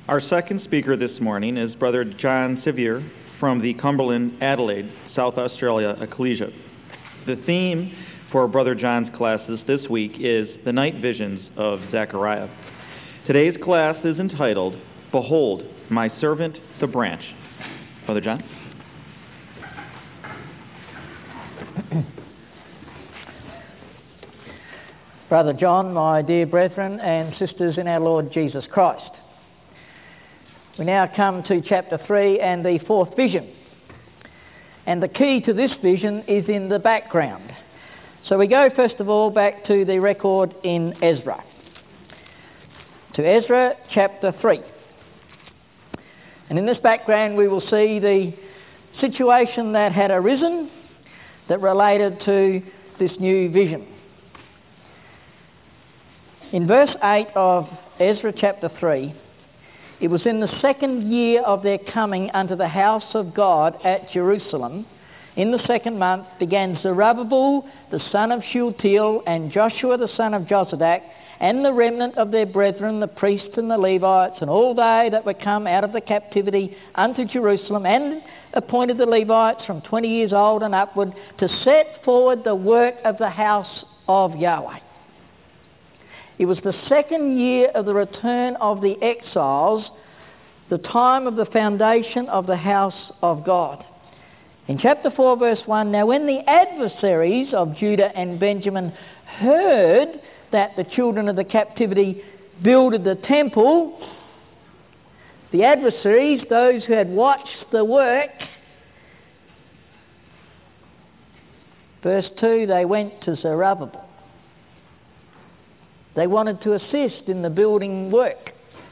Our second speaker this morning is Brother John Sevier from the Cumberland, Adelaide, South Australia Ecclesia. The theme for Brother John's classes this week is the night visions of Zechariah. Today's class is entitled, Behold, My Servant the Branch. Brother John. Brother John, my dear brethren and sisters in our Lord Jesus Christ. We now come to chapter 3 and the fourth vision. And the key to this vision is in the background. So we go first of all back to the record in Ezra. To Ezra chapter 3. And in this background we will see the situation that had arisen that related to this new vision. In verse 8 of Ezra chapter 3, it was in the second year of their coming unto the house of God at Jerusalem. In the second month began Zerubbabel the son of Shealtiel and Joshua the son of Jozadak and the remnant of their brethren, the priests and the Levites, and all they that were come out of the captivity unto Jerusalem, and appointed the Levites from 20 years old and upward to set forward the work of the house of Yahweh. It was the second year of the return of the exiles, the time of the foundation of the house of God. In chapter 4, verse 1, now when the adversaries of Judah and Benjamin heard that the children of the captivity builded the temple, the adversaries, those who had watched the work, verse 2, they went to Zerubbabel. They wanted to assist in the building work.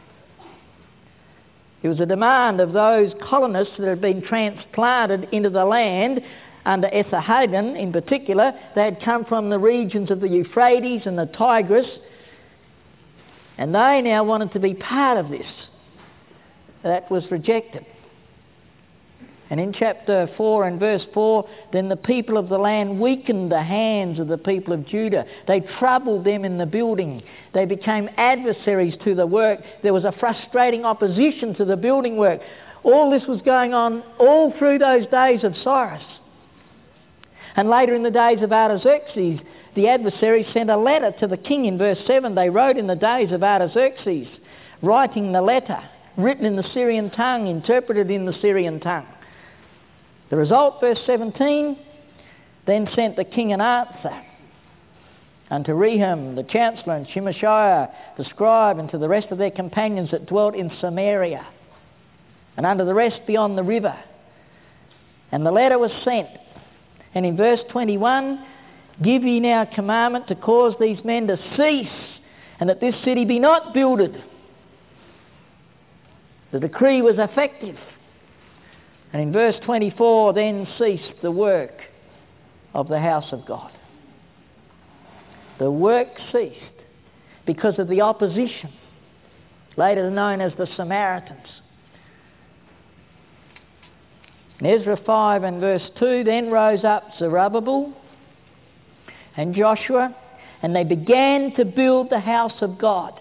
It was a demand of those colonists that had been transplanted into the land under Esarhaddon in particular. They had come from the regions of the Euphrates and the Tigris, and they now wanted to be part of this. That was rejected. And in chapter 4 and verse 4, then the people of the land weakened the hands of the people of Judah. They troubled them in the building. They became adversaries to the work. There was a frustrating opposition to the building work. All this was going on all through those days of Cyrus. And later in the days of Artaxerxes, the adversaries sent a letter to the king in verse 7. They wrote in the days of Artaxerxes, writing the letter, written in the Syrian tongue, interpreted in the Syrian tongue. The result, verse 17, then sent the king an answer unto Rehum, the chancellor, and Shemaiah, the scribe, and to the rest of their companions that dwelt in Samaria, and unto the rest beyond the river. And the letter was sent. And in verse 21, give ye now commandment to cause these men to cease, and that this city be not builded. The decree was effective. And in verse 24, then ceased the work of the house of God. The work ceased because of the opposition, later known as the Samaritans. In Ezra 5 and verse 2, then rose up Zerubbabel and Joshua, and they began to build the house of God.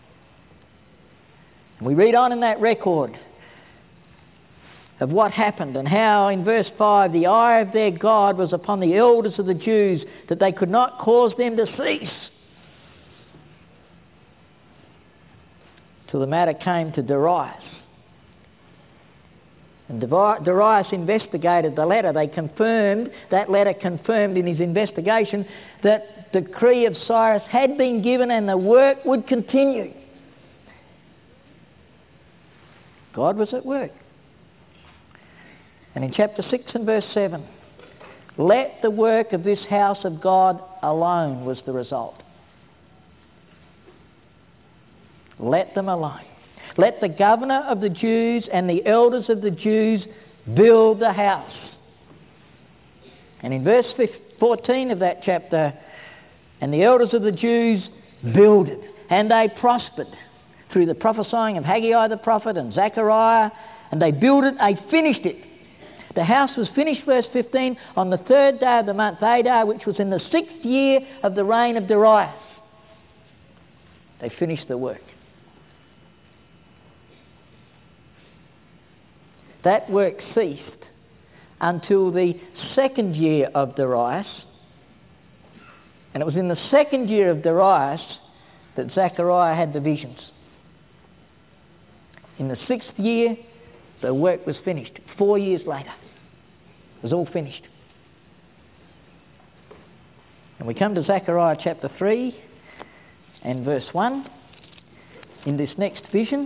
And we read on in that record of what happened, and how in verse 5 the eye of their God was upon the elders of the Jews, that they could not cause them to cease, till the matter came to Darius. And Darius investigated the letter. That letter confirmed in his investigation that the decree of Cyrus had been given and the work would continue. God was at work. And in chapter 6 and verse 7, let the work of this house of God alone was the result. Let them alone. Let the governor of the Jews and the elders of the Jews build the house. And in verse 14 of that chapter, and the elders of the Jews builded, and they prospered through the prophesying of Haggai the prophet and Zechariah, and they built it, they finished it. The house was finished, verse 15, on the third day of the month Adar, which was in the 6th year of the reign of Darius. They finished the work. That work ceased until the second year of Darius. And it was in the second year of Darius that Zechariah had the visions. In the 6th year, the work was finished. 4 years later, it was all finished. And we come to Zechariah chapter 3 and verse 1 in this next vision.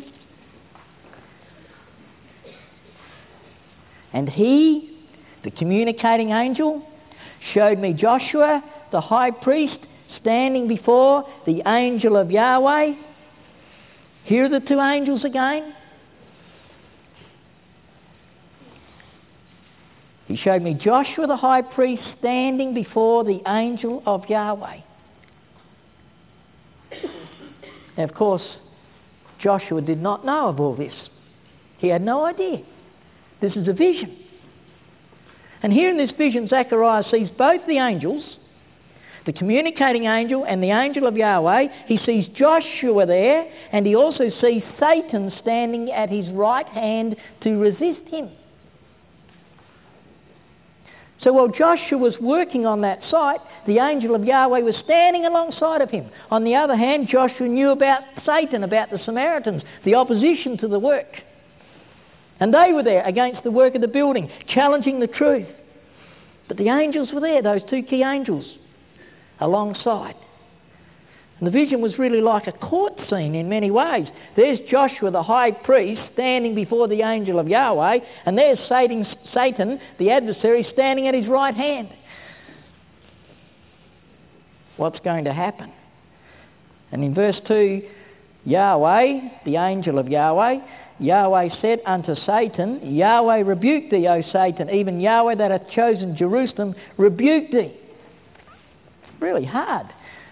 And he, the communicating angel, showed me Joshua, the high priest, standing before the angel of Yahweh. Here are the two angels again. He showed me Joshua, the high priest, standing before the angel of Yahweh. Now, of course, Joshua did not know of all this. He had no idea. This is a vision. And here in this vision, Zechariah sees both the angels, the communicating angel and the angel of Yahweh. He sees Joshua there, and he also sees Satan standing at his right hand to resist him. So while Joshua was working on that site, the angel of Yahweh was standing alongside of him. On the other hand, Joshua knew about Satan, about the Samaritans, the opposition to the work. And they were there against the work of the building, challenging the truth. But the angels were there, those two key angels, alongside. And the vision was really like a court scene in many ways. There's Joshua, the high priest, standing before the angel of Yahweh, and there's Satan, the adversary, standing at his right hand. What's going to happen? And in verse 2, Yahweh, the angel of Yahweh, Yahweh said unto Satan, Yahweh rebuked thee, O Satan, even Yahweh that hath chosen Jerusalem rebuked thee. It's really hard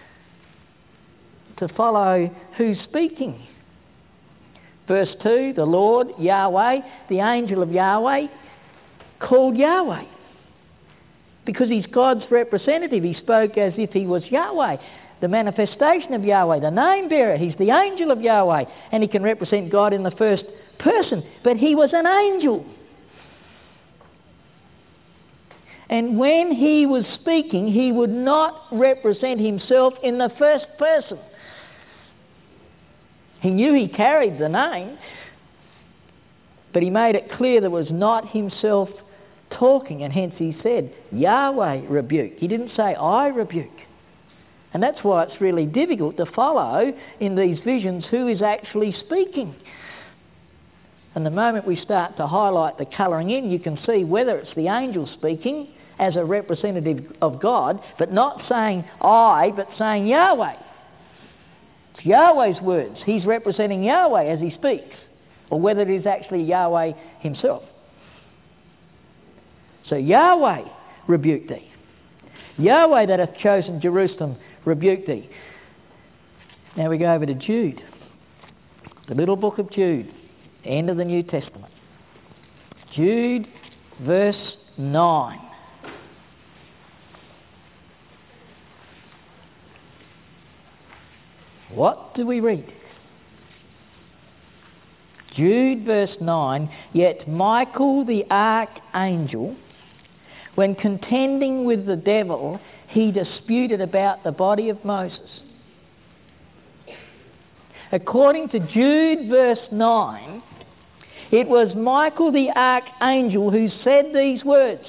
to follow who's speaking. Verse 2, the Lord, Yahweh, the angel of Yahweh, called Yahweh. Because he's God's representative, he spoke as if he was Yahweh, the manifestation of Yahweh, the name bearer. He's the angel of Yahweh, and he can represent God in the first person. But he was an angel. And when he was speaking, he would not represent himself in the first person. He knew he carried the name, but he made it clear that it was not himself talking, and hence he said, Yahweh rebuke. He didn't say, I rebuke. And that's why it's really difficult to follow in these visions who is actually speaking. And the moment we start to highlight the colouring in, you can see whether it's the angel speaking as a representative of God, but not saying I, but saying Yahweh. It's Yahweh's words. He's representing Yahweh as he speaks, or whether it is actually Yahweh himself. So Yahweh rebuke thee. Yahweh that hath chosen Jerusalem rebuke thee. Now we go over to Jude, the little book of Jude, end of the New Testament. Jude, verse 9. What do we read? Jude, verse 9, yet Michael the archangel, when contending with the devil, he disputed about the body of Moses. According to Jude, verse 9, it was Michael the archangel who said these words.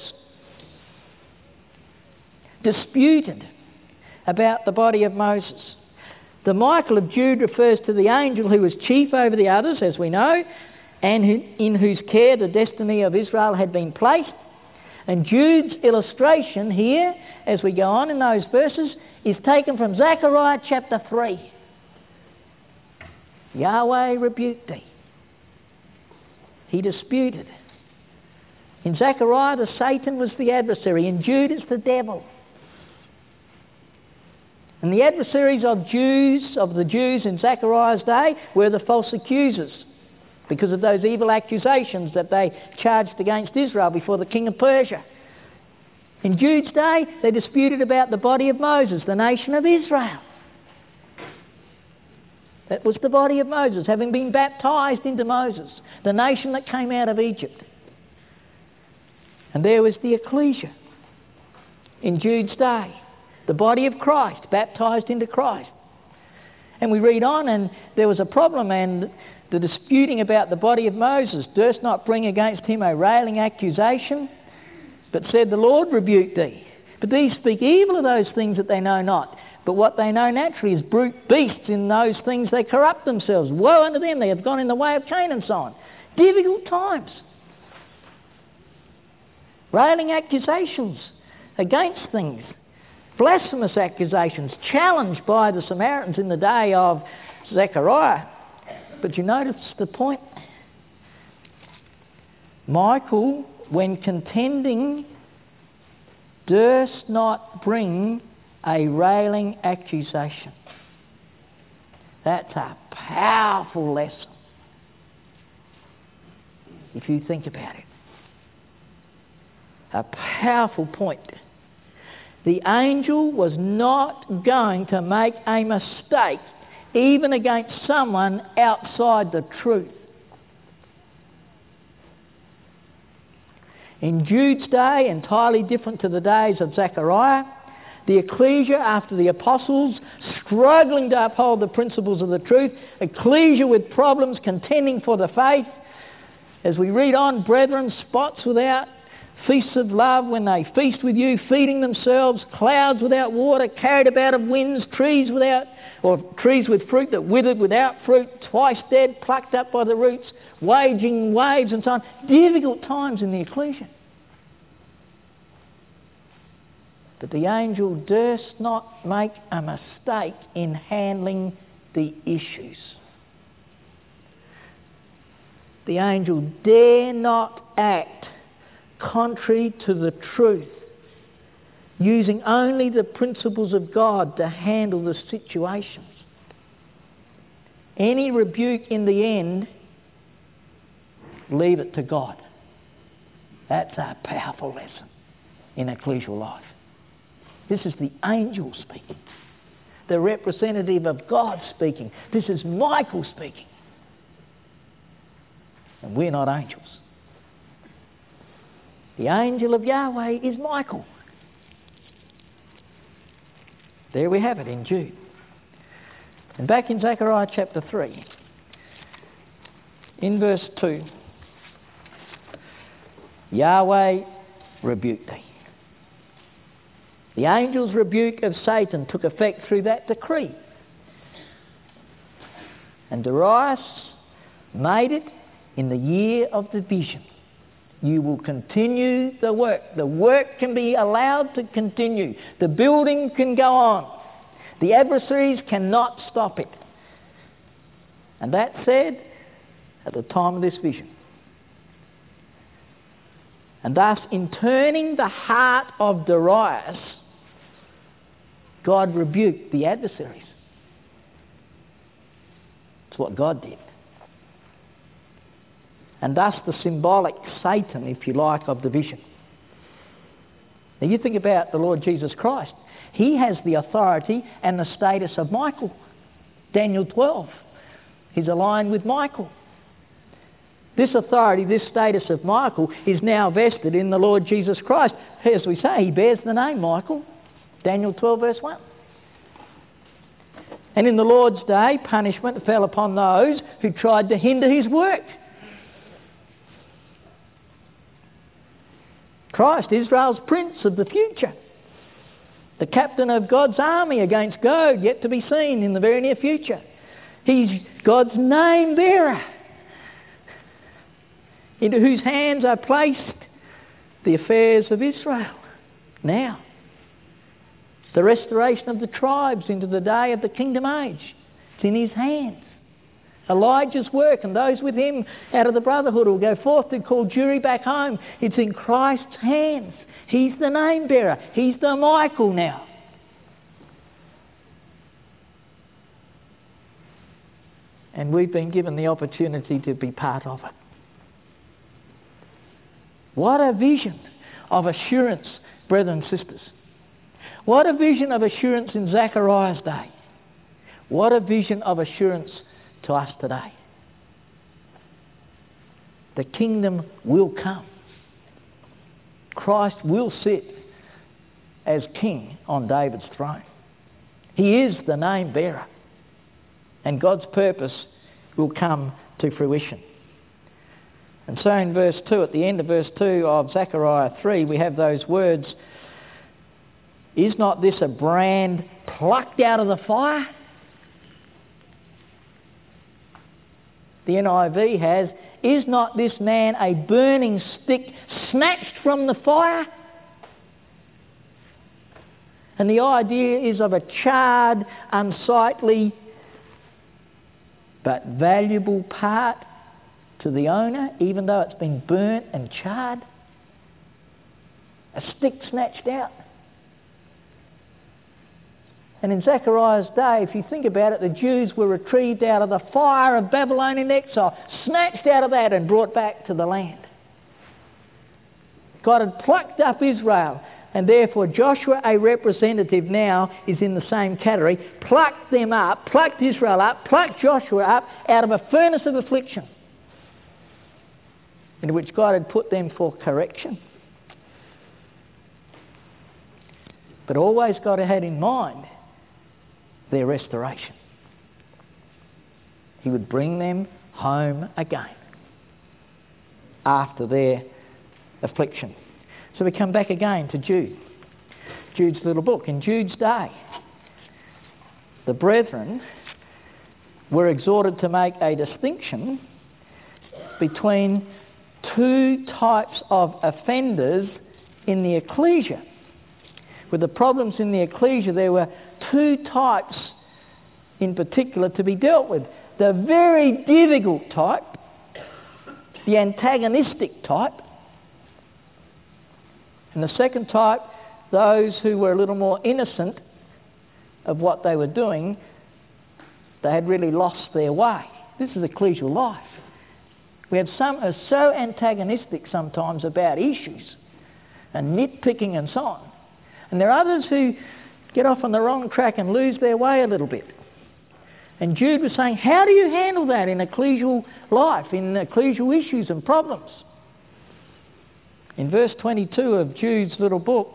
Disputed about the body of Moses. The Michael of Jude refers to the angel who was chief over the others, as we know, and in whose care the destiny of Israel had been placed. And Jude's illustration here, as we go on in those verses, is taken from Zechariah chapter 3. Yahweh rebuked thee. He disputed. In Zechariah, the Satan was the adversary. In Jude, it's the devil. And the adversaries of the Jews in Zechariah's day were the false accusers, because of those evil accusations that they charged against Israel before the king of Persia. In Jude's day, they disputed about the body of Moses, the nation of Israel. That was the body of Moses, having been baptised into Moses, the nation that came out of Egypt. And there was the ecclesia in Jude's day, the body of Christ, baptised into Christ. And we read on, and there was a problem, and the disputing about the body of Moses, durst not bring against him a railing accusation, but said, the Lord rebuke thee. But these speak evil of those things that they know not. But what they know naturally is brute beasts. In those things they corrupt themselves. Woe unto them, they have gone in the way of Cain, and so on. Difficult times. Railing accusations against things. Blasphemous accusations challenged by the Samaritans in the day of Zechariah. But you notice the point? Michael, when contending, durst not bring a railing accusation. That's a powerful lesson, if you think about it. A powerful point. The angel was not going to make a mistake even against someone outside the truth. In Jude's day, entirely different to the days of Zechariah, the ecclesia after the apostles, struggling to uphold the principles of the truth, ecclesia with problems, contending for the faith. As we read on, brethren, spots without, feasts of love when they feast with you, feeding themselves, clouds without water, carried about of winds, trees with fruit that withered without fruit, twice dead, plucked up by the roots, waging waves and so on. Difficult times in the ecclesia. But the angel durst not make a mistake in handling the issues. The angel dare not act contrary to the truth, using only the principles of God to handle the situations. Any rebuke in the end, leave it to God. That's a powerful lesson in ecclesial life. This is the angel speaking, the representative of God speaking. This is Michael speaking. And we're not angels. The angel of Yahweh is Michael. There we have it in Jude. And back in Zechariah chapter 3, in verse 2, Yahweh rebuked thee. The angel's rebuke of Satan took effect through that decree. And Darius made it in the year of the vision. You will continue the work. The work can be allowed to continue. The building can go on. The adversaries cannot stop it. And that said at the time of this vision. And thus, in turning the heart of Darius, God rebuked the adversaries. It's what God did. And thus the symbolic Satan, if you like, of the vision. Now you think about the Lord Jesus Christ. He has the authority and the status of Michael. Daniel 12. He's aligned with Michael. This authority, this status of Michael is now vested in the Lord Jesus Christ. As we say, he bears the name Michael. Daniel 12 verse 1. And in the Lord's day, punishment fell upon those who tried to hinder his work. Christ, Israel's prince of the future. The captain of God's army against Gog, yet to be seen in the very near future. He's God's name bearer, into whose hands are placed the affairs of Israel. Now, the restoration of the tribes into the day of the kingdom age. It's in his hands. Elijah's work and those with him out of the brotherhood will go forth to call jury back home. It's in Christ's hands. He's the name bearer. He's the Michael now. And we've been given the opportunity to be part of it. What a vision of assurance, brethren and sisters. What a vision of assurance in Zechariah's day. What a vision of assurance to us today. The kingdom will come. Christ will sit as king on David's throne. He is the name bearer, and God's purpose will come to fruition. And so in verse 2, at the end of verse 2 of Zechariah 3, we have those words, "Is not this a brand plucked out of the fire?" The NIV has, "Is not this man a burning stick snatched from the fire?" And the idea is of a charred, unsightly, but valuable part to the owner, even though it's been burnt and charred. A stick snatched out. And in Zechariah's day, if you think about it, the Jews were retrieved out of the fire of Babylonian exile, snatched out of that and brought back to the land. God had plucked up Israel, and therefore Joshua, a representative now, is in the same category, plucked them up, plucked Israel up, plucked Joshua up out of a furnace of affliction into which God had put them for correction. But always God had in mind their restoration. He would bring them home again after their affliction. So we come back again to Jude. Jude's little book. In Jude's day, the brethren were exhorted to make a distinction between two types of offenders in the ecclesia. With the problems in the ecclesia, there were two types in particular to be dealt with. The very difficult type, the antagonistic type, and the second type, those who were a little more innocent of what they were doing. They had really lost their way. This is ecclesial life. We have some who are so antagonistic sometimes about issues and nitpicking and so on. And there are others who get off on the wrong track and lose their way a little bit. And Jude was saying, how do you handle that in ecclesial life, in ecclesial issues and problems? In verse 22 of Jude's little book,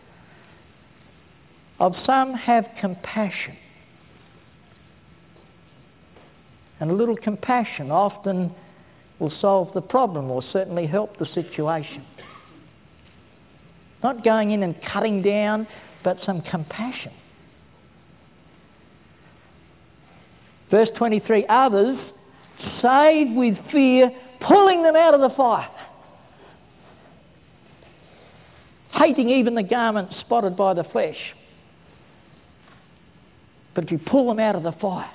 "Of some have compassion." And a little compassion often will solve the problem or certainly help the situation. Not going in and cutting down, but some compassion. Verse 23, "Others save with fear, pulling them out of the fire, hating even the garment spotted by the flesh. But if you pull them out of the fire."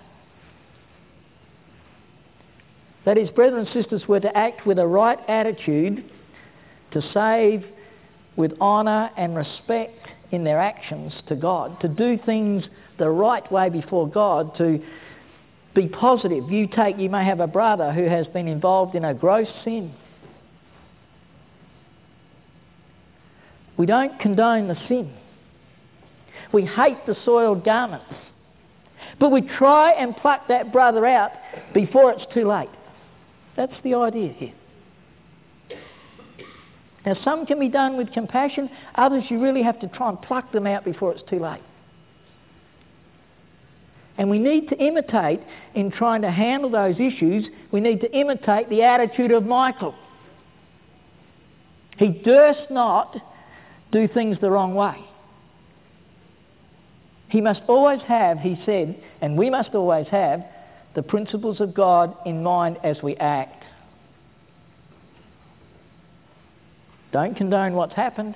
That is, brethren and sisters were to act with a right attitude, to save with honour and respect in their actions to God, to do things the right way before God, to be positive. You may have a brother who has been involved in a gross sin. We don't condone the sin. We hate the soiled garments. But we try and pluck that brother out before it's too late. That's the idea here. Now, some can be done with compassion. Others, you really have to try and pluck them out before it's too late. And we need to imitate, in trying to handle those issues, we need to imitate the attitude of Michael. He durst not do things the wrong way. He must always have, he said, and we must always have, the principles of God in mind as we act. Don't condone what's happened,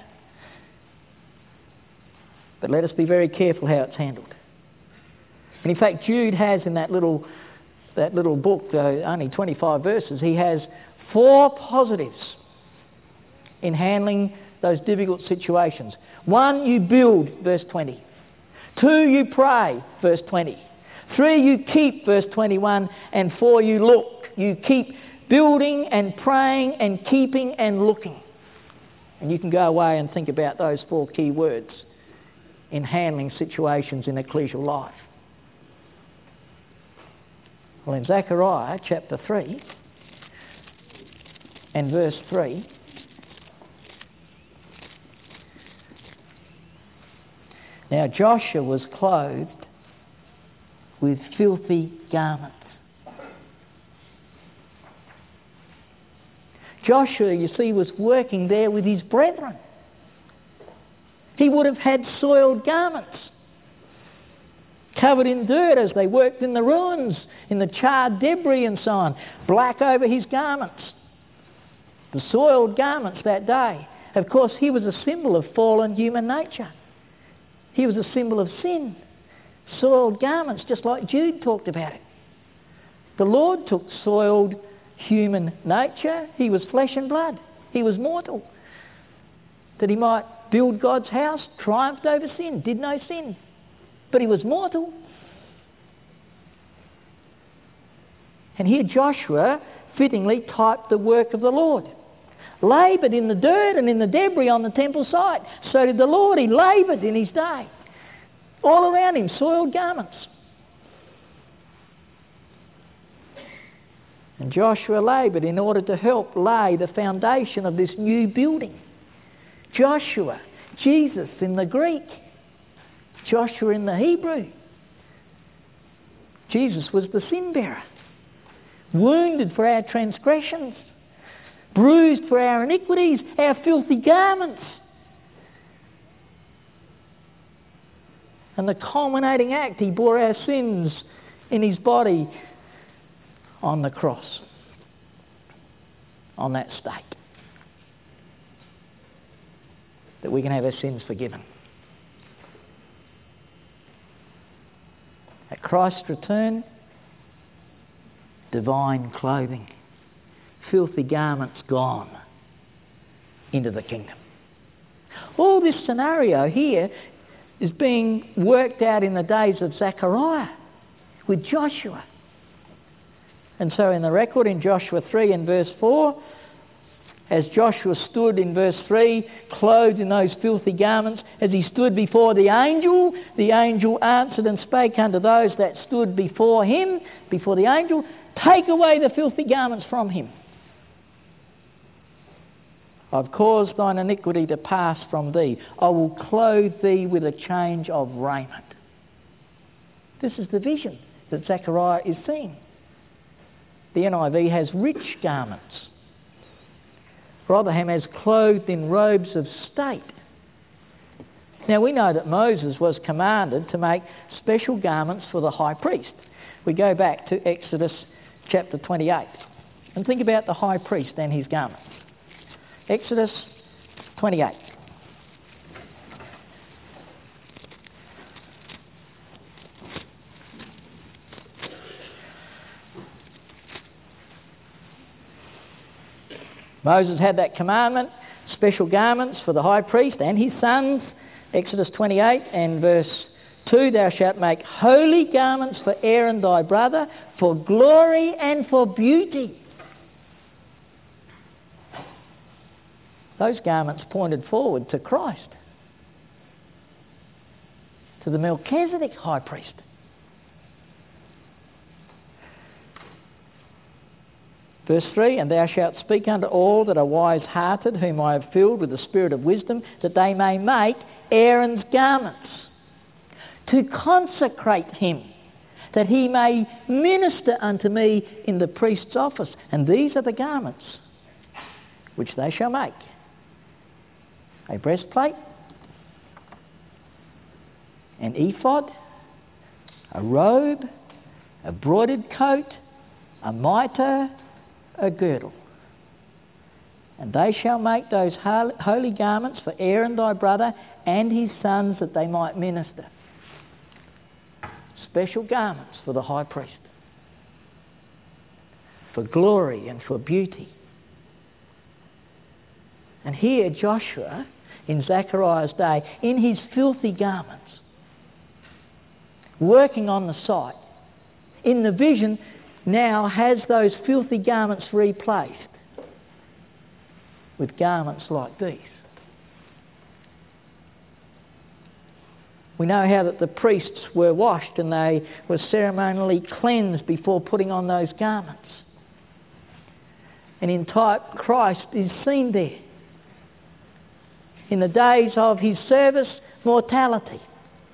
but let us be very careful how it's handled. And in fact, Jude has in that little book, only 25 verses, he has 4 positives in handling those difficult situations. 1, you build, verse 20. 2, you pray, verse 20. 3, you keep, verse 21. And 4, you look. You keep building and praying and keeping and looking. And you can go away and think about those 4 key words in handling situations in ecclesial life. Well, in Zechariah chapter 3 and verse 3, Now Joshua was clothed with filthy garments. Joshua, you see, was working there with his brethren. He would have had soiled garments, covered in dirt as they worked in the ruins, in the charred debris and so on, black over his garments. The soiled garments that day. Of course, he was a symbol of fallen human nature. He was a symbol of sin. Soiled garments, just like Jude talked about it. The Lord took soiled human nature. He was flesh and blood. He was mortal. That he might build God's house, triumphed over sin, did no sin. But he was mortal. And here Joshua fittingly typed the work of the Lord. Laboured in the dirt and in the debris on the temple site. So did the Lord. He laboured in his day. All around him, soiled garments. And Joshua laboured in order to help lay the foundation of this new building. Joshua, Jesus in the Greek, Joshua in the Hebrew. Jesus was the sin bearer, wounded for our transgressions, bruised for our iniquities, our filthy garments. And the culminating act, he bore our sins in his body on the cross, on that stake, that we can have our sins forgiven. At Christ's return, divine clothing, filthy garments gone into the kingdom. All this scenario here is being worked out in the days of Zechariah with Joshua. And so in the record in Joshua 3 and verse 4, as Joshua stood in verse 3, clothed in those filthy garments, as he stood before the angel answered and spake unto those that stood before him, before the angel, take away the filthy garments from him. I've caused thine iniquity to pass from thee. I will clothe thee with a change of raiment. This is the vision that Zechariah is seeing. The NIV has rich garments. Rotherham has clothed in robes of state. Now we know that Moses was commanded to make special garments for the high priest. We go back to Exodus chapter 28 and think about the high priest and his garments. Exodus 28. Moses had that commandment, special garments for the high priest and his sons. Exodus 28 and verse 2, thou shalt make holy garments for Aaron thy brother, for glory and for beauty. Those garments pointed forward to Christ, to the Melchizedek high priest. Verse 3, and thou shalt speak unto all that are wise-hearted, whom I have filled with the spirit of wisdom, that they may make Aaron's garments, to consecrate him, that he may minister unto me in the priest's office. And these are the garments which they shall make: a breastplate, an ephod, a robe, a broidered coat, a mitre, a girdle. And they shall make those holy garments for Aaron thy brother and his sons, that they might minister. Special garments for the high priest, for glory and for beauty. And here Joshua, in Zechariah's day, in his filthy garments, working on the site, in the vision, now has those filthy garments replaced with garments like these. We know how that the priests were washed and they were ceremonially cleansed before putting on those garments. And in type, Christ is seen there. In the days of his service, mortality.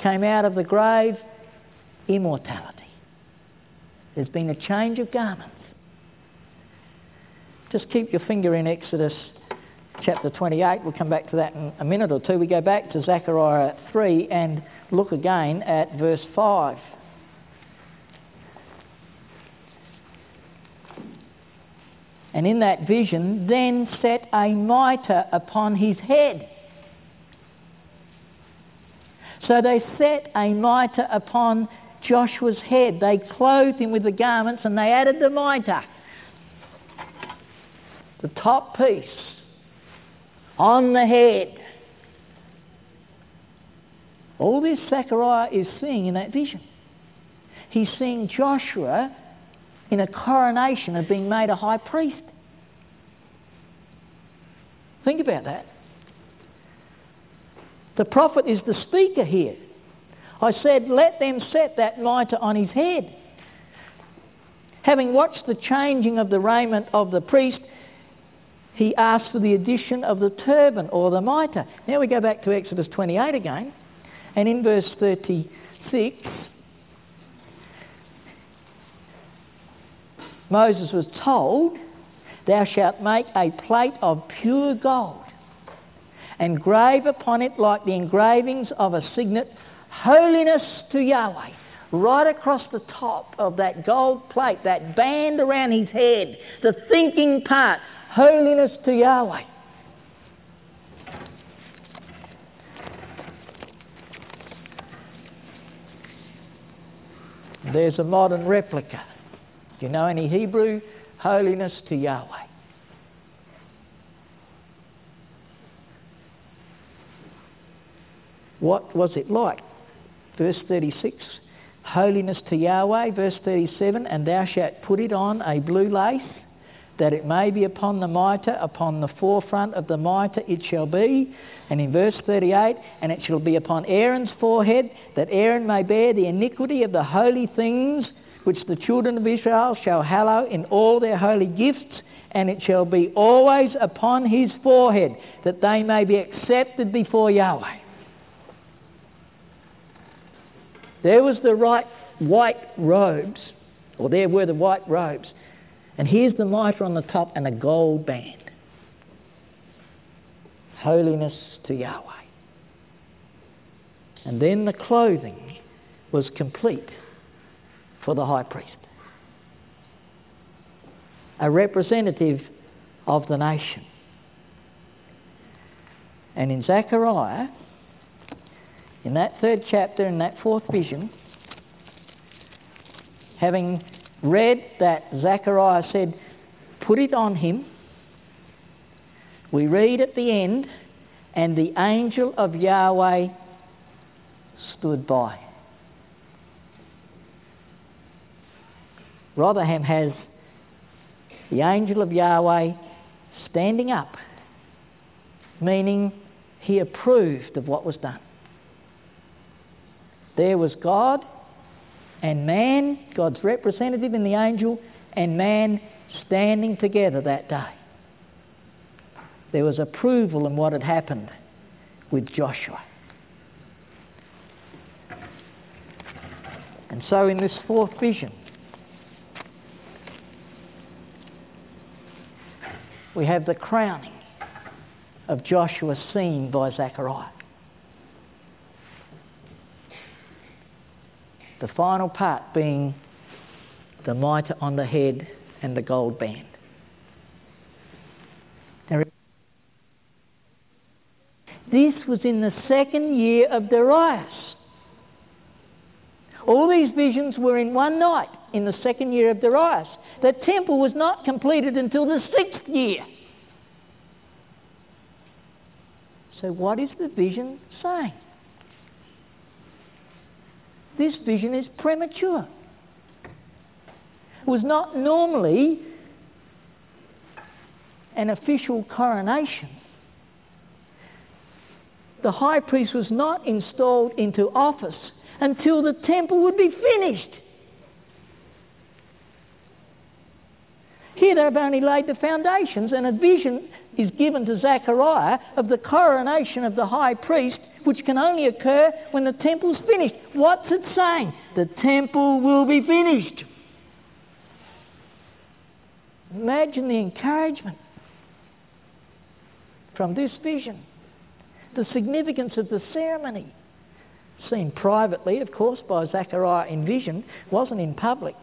came out of the grave? Immortality. There's been a change of garments. Just keep your finger in Exodus chapter 28. We'll come back to that in a minute or two. We go back to Zechariah 3 and look again at verse 5. And in that vision, then set a mitre upon his head. So they set a mitre upon Joshua's head. They clothed him with the garments and they added the mitre, the top piece, on the head. All this Zechariah is seeing in that vision. He's seeing Joshua in a coronation of being made a high priest. Think about that. The prophet is the speaker here. I said, let them set that mitre on his head. Having watched the changing of the raiment of the priest, he asked for the addition of the turban or the mitre. Now we go back to Exodus 28 again, and in verse 36, Moses was told, thou shalt make a plate of pure gold and grave upon it like the engravings of a signet, holiness to Yahweh. Right across the top of that gold plate, that band around his head, the thinking part, holiness to Yahweh. There's a modern replica. Do you know any Hebrew? Holiness to Yahweh. What was it like? Verse 36, holiness to Yahweh. Verse 37, and thou shalt put it on a blue lace, that it may be upon the mitre, upon the forefront of the mitre it shall be. And in verse 38, and it shall be upon Aaron's forehead, that Aaron may bear the iniquity of the holy things which the children of Israel shall hallow in all their holy gifts, and it shall be always upon his forehead, that they may be accepted before Yahweh. There was the white robes, or there were the white robes, and here's the mitre on the top and a gold band. Holiness to Yahweh. And then the clothing was complete for the high priest. A representative of the nation. And in Zechariah, in that third chapter, in that fourth vision, having read that Zechariah said, put it on him, we read at the end, and the angel of Yahweh stood by. Rotherham has the angel of Yahweh standing up, meaning he approved of what was done. There was God and man, God's representative in the angel, and man standing together that day. There was approval in what had happened with Joshua. And so in this fourth vision, we have the crowning of Joshua seen by Zechariah. The final part being the mitre on the head and the gold band. Now, this was in the second year of Darius. All these visions were in one night, in the second year of Darius. The temple was not completed until the 6th year. So what is the vision saying? This vision is premature. It was not normally an official coronation. The high priest was not installed into office until the temple would be finished. Here they've only laid the foundations, and a vision is given to Zechariah of the coronation of the high priest, which can only occur when the temple's finished. What's it saying? The temple will be finished. Imagine the encouragement from this vision. The significance of the ceremony, seen privately, of course, by Zechariah in vision, wasn't in public.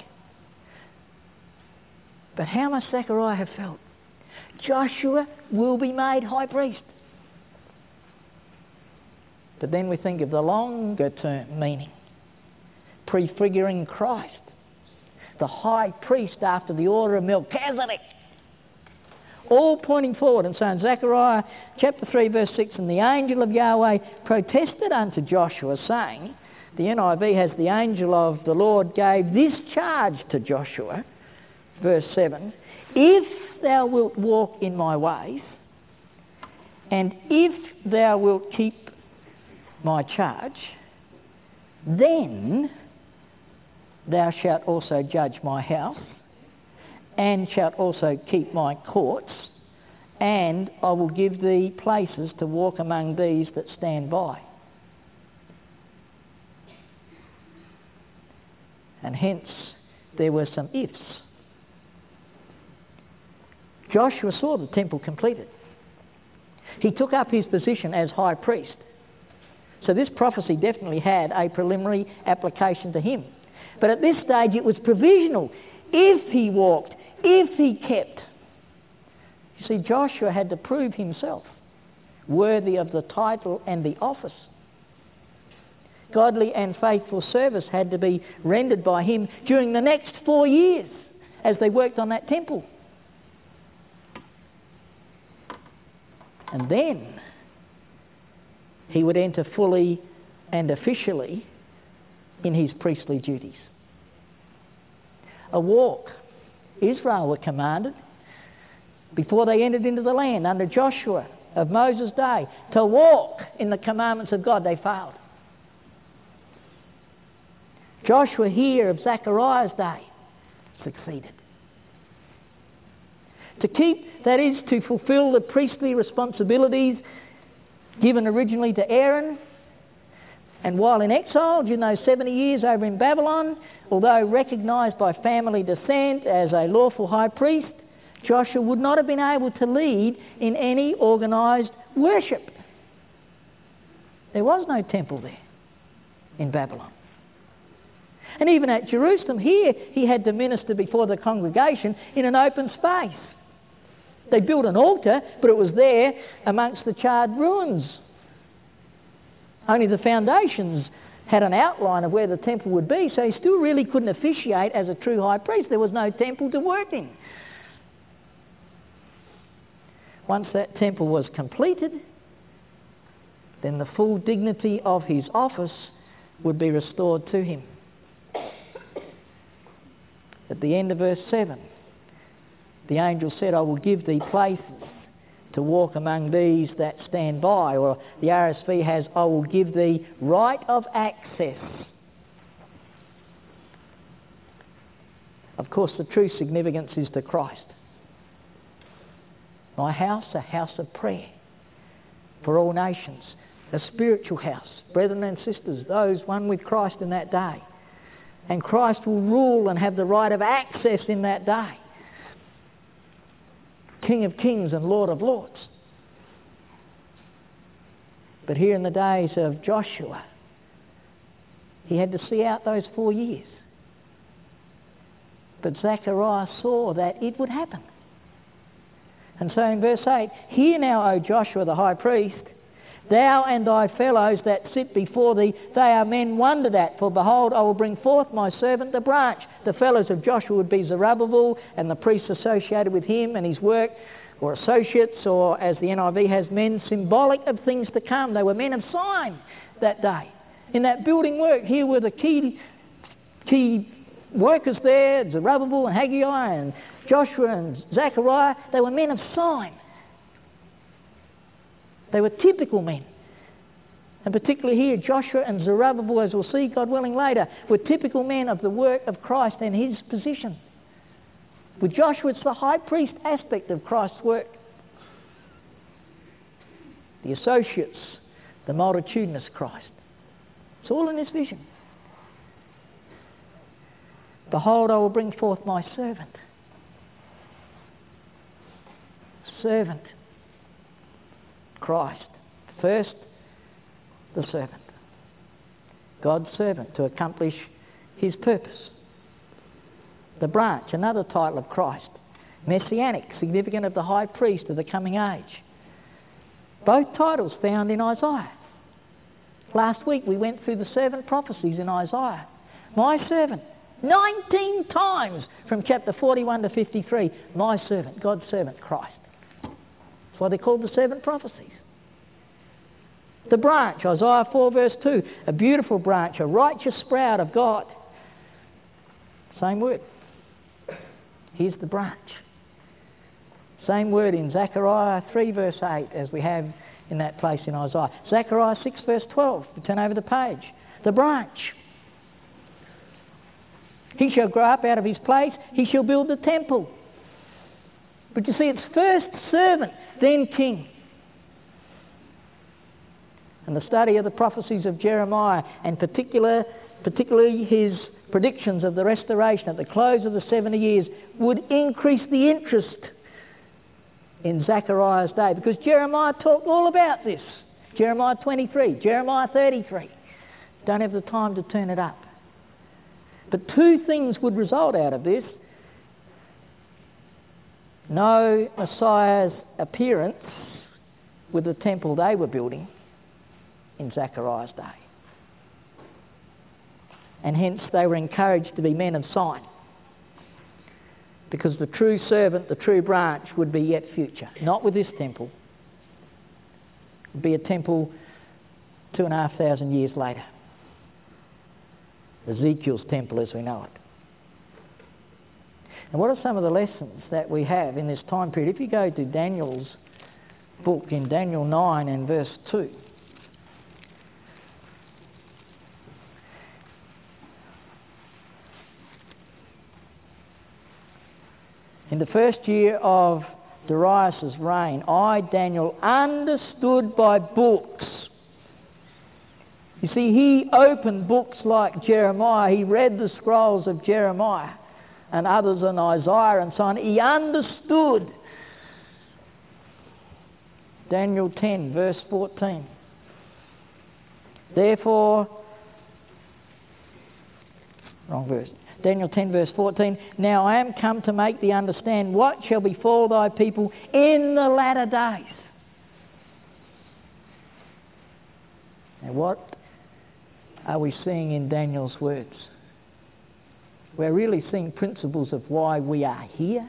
But how must Zechariah have felt? Joshua will be made high priest. But then we think of the longer term meaning, prefiguring Christ, the high priest after the order of Melchizedek. All pointing forward. And so in Zechariah chapter 3 verse 6, and the angel of Yahweh protested unto Joshua, saying, the NIV has the angel of the Lord gave this charge to Joshua, verse 7, if thou wilt walk in my ways, and if thou wilt keep my charge, then thou shalt also judge my house, and shalt also keep my courts, and I will give thee places to walk among these that stand by. And hence there were some ifs. Joshua saw the temple completed. He took up his position as high priest. So this prophecy definitely had a preliminary application to him. But at this stage it was provisional. If he walked, if he kept. You see, Joshua had to prove himself worthy of the title and the office. Godly and faithful service had to be rendered by him during the next 4 years as they worked on that temple. And then he would enter fully and officially in his priestly duties. A walk. Israel were commanded before they entered into the land under Joshua of Moses' day to walk in the commandments of God. They failed. Joshua here of Zechariah's day succeeded. To keep, that is, to fulfill the priestly responsibilities given originally to Aaron. And while in exile, during those 70 years over in Babylon, although recognised by family descent as a lawful high priest, Joshua would not have been able to lead in any organised worship. There was no temple there in Babylon. And even at Jerusalem here, he had to minister before the congregation in an open space. They built an altar, but it was there amongst the charred ruins. Only the foundations had an outline of where the temple would be, so he still really couldn't officiate as a true high priest. There was no temple to work in. Once that temple was completed, then the full dignity of his office would be restored to him. At the end of verse 7, the angel said, I will give thee places to walk among these that stand by. Or the RSV has, I will give thee right of access. Of course, the true significance is to Christ. My house, a house of prayer for all nations, a spiritual house, brethren and sisters, those one with Christ in that day. And Christ will rule and have the right of access in that day. King of kings and Lord of lords. But here in the days of Joshua, he had to see out those 4 years. But Zechariah saw that it would happen. And so in verse 8, hear now, O Joshua the high priest, thou and thy fellows that sit before thee, they are men wondered at. For behold, I will bring forth my servant the branch. The fellows of Joshua would be Zerubbabel and the priests associated with him and his work, or associates, or as the NIV has, men symbolic of things to come. They were men of sign that day. In that building work, here were the key workers there, Zerubbabel and Haggai and Joshua and Zechariah. They were men of sign. They were typical men. And particularly here, Joshua and Zerubbabel, as we'll see, God willing later, were typical men of the work of Christ and his position. With Joshua, it's the high priest aspect of Christ's work. the associates, the multitudinous Christ. It's all in this vision. Behold, I will bring forth my servant. Servant. Christ. First, the servant. God's servant to accomplish his purpose. The branch, another title of Christ. Messianic, significant of the high priest of the coming age. Both titles found in Isaiah. Last week we went through the servant prophecies in Isaiah. My servant, 19 times from chapter 41 to 53. My servant, God's servant, Christ. That's why they're called the servant prophecies. The branch, Isaiah 4 verse 2. A beautiful branch, a righteous sprout of God. Same word. Here's the branch. Same word in Zechariah 3 verse 8 as we have in that place in Isaiah. Zechariah 6 verse 12. We turn over the page. The branch. He shall grow up out of his place. He shall build the temple. But you see, it's first servant, then king. And the study of the prophecies of Jeremiah, and particularly his predictions of the restoration at the close of the 70 years, would increase the interest in Zechariah's day, because Jeremiah talked all about this. Jeremiah 23, Jeremiah 33. Don't have the time to turn it up. But two things would result out of this. No Messiah's appearance with the temple they were building in Zechariah's day. And hence they were encouraged to be men of sign, because the true servant, the true branch, would be yet future. Not with this temple. It would be a temple 2,500 years later. Ezekiel's temple as we know it. And what are some of the lessons that we have in this time period? If you go to Daniel's book in Daniel 9 and verse 2. In the first year of Darius' reign, I, Daniel, understood by books. You see, he opened books like Jeremiah. He read the scrolls of Jeremiah and others in Isaiah and so on. He understood. Daniel 10, verse 14. Therefore, wrong verse. Daniel 10 verse 14, now I am come to make thee understand what shall befall thy people in the latter days. And what are we seeing in Daniel's words? We're really seeing principles of why we are here.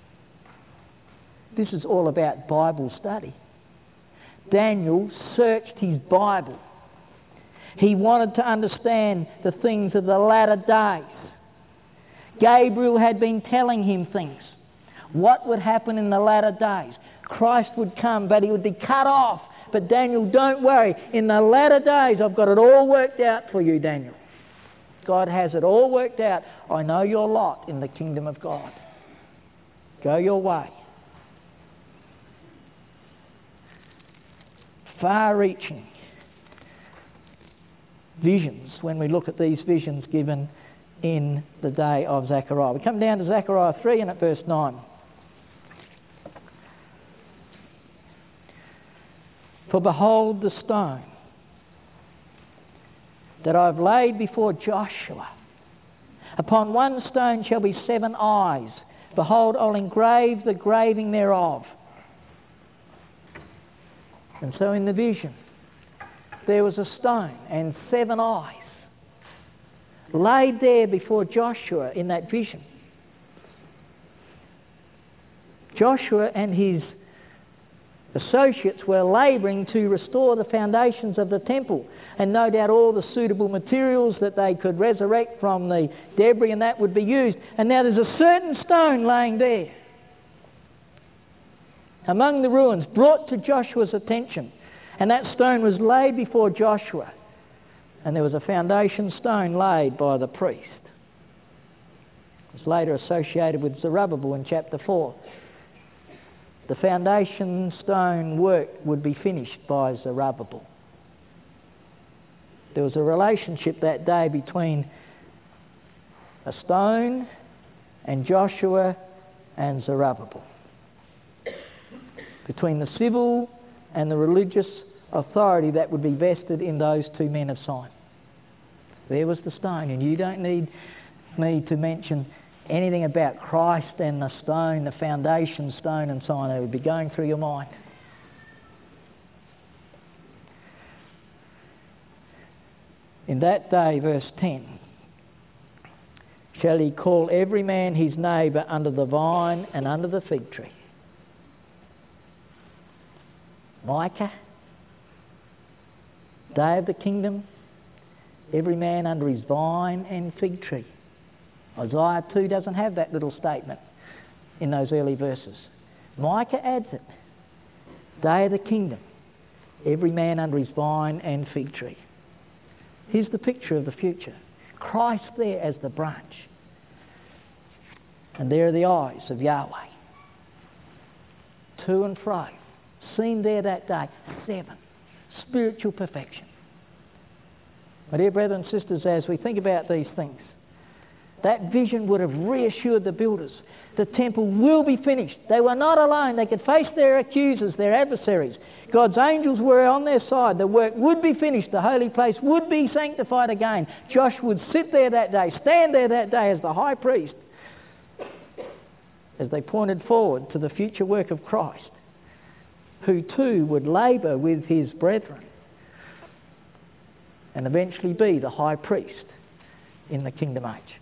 This is all about Bible study. Daniel searched his Bible. He wanted to understand the things of the latter days. Gabriel had been telling him things. What would happen in the latter days? Christ would come, but he would be cut off. But Daniel, don't worry. In the latter days, I've got it all worked out for you, Daniel. God has it all worked out. I know your lot in the kingdom of God. Go your way. Far-reaching visions when we look at these visions given in the day of Zechariah. We come down to Zechariah 3 and at verse 9. For behold the stone that I have laid before Joshua. Upon one stone shall be 7 eyes. Behold, I'll engrave the graving thereof. And so in the vision, there was a stone and 7 eyes laid there before Joshua in that vision. Joshua and his associates were labouring to restore the foundations of the temple, and no doubt all the suitable materials that they could resurrect from the debris and that would be used. And now there's a certain stone laying there among the ruins, brought to Joshua's attention, and that stone was laid before Joshua. And there was a foundation stone laid by the priest. It was later associated with Zerubbabel in chapter 4. the foundation stone work would be finished by Zerubbabel. There was a relationship that day between a stone and Joshua and Zerubbabel, between the civil and the religious authority that would be vested in those two men of sign. There was the stone, and you don't need me to mention anything about Christ and the stone, the foundation stone and so on. It would be going through your mind. In that day, verse 10, shall he call every man his neighbour under the vine and under the fig tree. Micah, day of the kingdom, every man under his vine and fig tree. Isaiah 2 doesn't have that little statement in those early verses. Micah adds it. Day of the kingdom, every man under his vine and fig tree. Here's the picture of the future. Christ there as the branch. And there are the eyes of Yahweh. To and fro. Seen there that day. 7. Spiritual perfection. My dear brothers and sisters, as we think about these things, that vision would have reassured the builders. The temple will be finished. They were not alone. They could face their accusers, their adversaries. God's angels were on their side. The work would be finished. The holy place would be sanctified again. Josh would sit there that day, stand there that day as the high priest, as they pointed forward to the future work of Christ, who too would labour with his brethren and eventually be the high priest in the kingdom age.